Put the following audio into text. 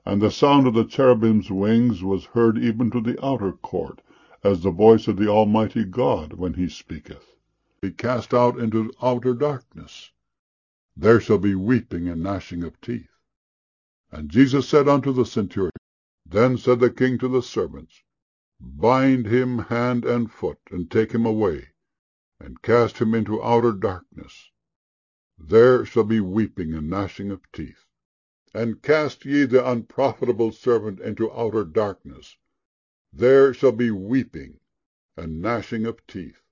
And the sound of the cherubims' wings was heard even to the outer court, as the voice of the Almighty God when he speaketh. Be cast out into outer darkness. There shall be weeping and gnashing of teeth. And Jesus said unto the centurion, Then said the king to the servants, Bind him hand and foot, and take him away, and cast him into outer darkness. There shall be weeping and gnashing of teeth. And cast ye the unprofitable servant into outer darkness. There shall be weeping and gnashing of teeth.